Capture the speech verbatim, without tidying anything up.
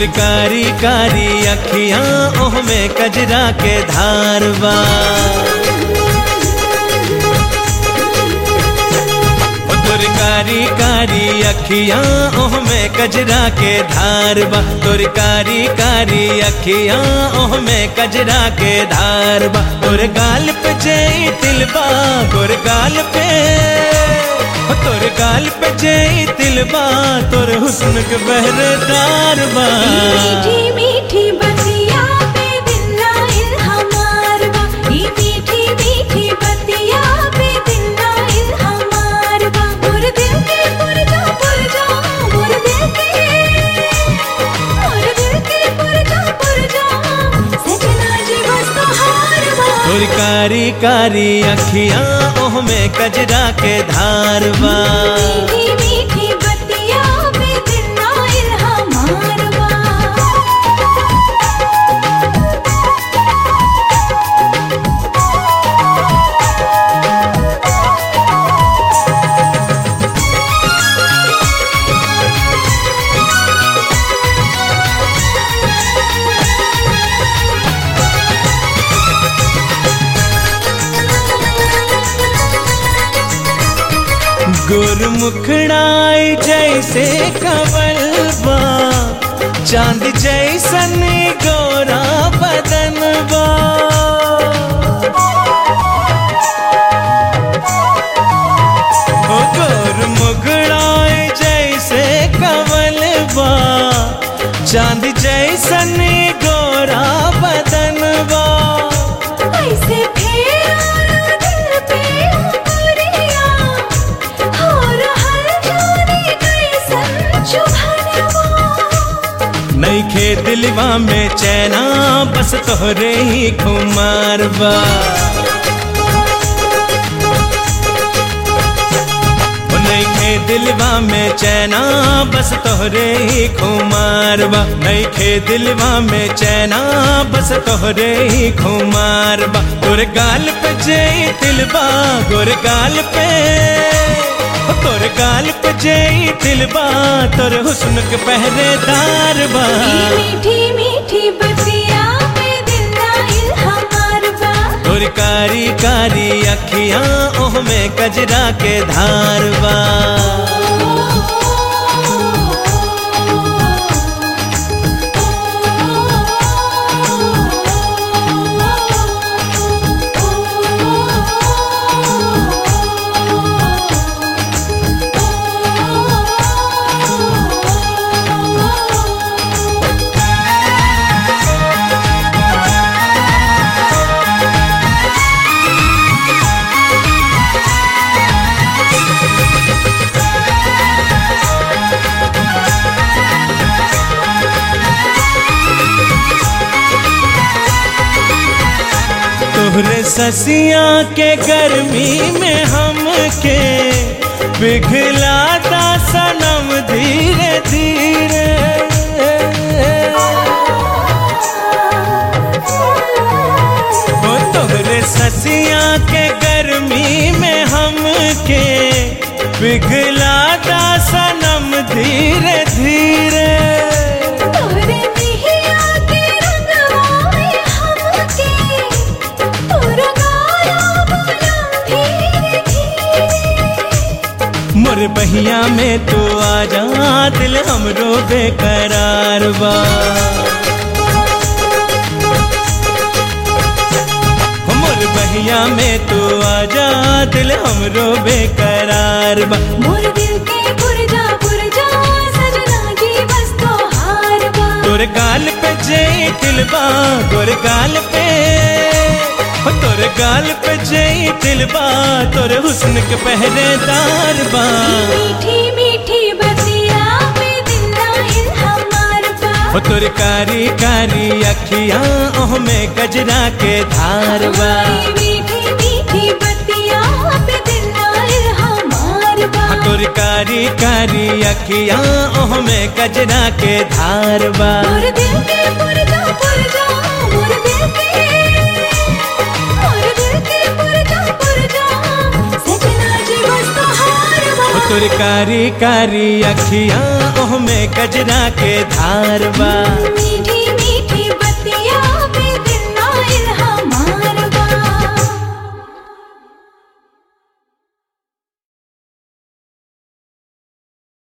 तोर कारी कारी अखियां ओह में कजरा के धारवा। तोर कारी कारी अखियां ओह में कजरा के धारवा। तोर कारी कारी अखियां ओह में कजरा के धारवा। तोर गाल पे जई तिलबा तोर गाल पे तोर गाल पे जई तिलबा तोर हुस्न के बहरदार बा। मीठी मीठी बतिया पे दिल लाइल हमार बा। मीठी मीठी बतिया पे दिल लाइल हमार बा। मोर दिल के पुरजा पुरजा मोर दिल के मोर दिल के पुरजा पुरजा सजना जी बस तोहार बा। तोर कारी कारी अखियां ओह में कजरा के धारवा। मीठी मीठी बतिया पे दिल लाइल हमार बा। गोर मुखड़ाई जैसे कंवलबा चांद जैसन गोरा बदनबा। ओ गोर मुखड़ाई जैसे कंवलबा चांद जैसन गोरा बदनबा। ऐसे फेरा दिल पे उमरिया हो रहल जाने कैसन चुभनवा। नइखे दिलवा में चैना बस तोहरे ही खुमारबा। नइखे दिलवा में चैना बस तोहरे ही खुमारबा। नइखे दिलवा में चैना बस तोहरे ही खुमारबा। तोर गाल पे जई तिलबा गोर गाल पे तोर गाल पे जई तिलबा तोर हुस्न के पहरेदार बा। मीठी मीठी बतिया पे दिल लाइल हमार बा। तोर कारी कारी अखियां ओह में कजरा के धारवा। तोहरे ससिया के गर्मी में हमके पिघलाता सनम धीरे धीरे। ओ तोहरे ससिया के गर्मी में हमके पिघलाता सनम धीरे धीरे। तोरे बिहिया के रंगवा में हमके तोरा गाया बोलम धीरे धीरे। मोर बहिया में तू आजा दिल हमरो बेकरार बा। मोर बहिया में तू आजा दिल हमरो बेकरार बा। मोर दिल के पुरजा पुरजा सजना जी बस तोहार बा। तोर गाल पे जई तिलबा तोर गाल पे तोर गाल पे जई तिलबा तोर हुस्न के पहरेदार बा। मीठी मीठी बतिया पे दिल लाइल हमार बा। तोर कारी कारी अखियां ओह में कजरा के धारवा। मीठी मीठी बतिया पे दिल लाइल हमार बा। तोर कारी कारी अखियां ओह में कजरा के धारवा। मोर दिल के पुरजा पुरजा मोर दिल के मोर दिल के पुरजा पुरजा सजना जी बस तोहार बा। तोर कारी कारी अखियां ओह में कजरा के धार बा।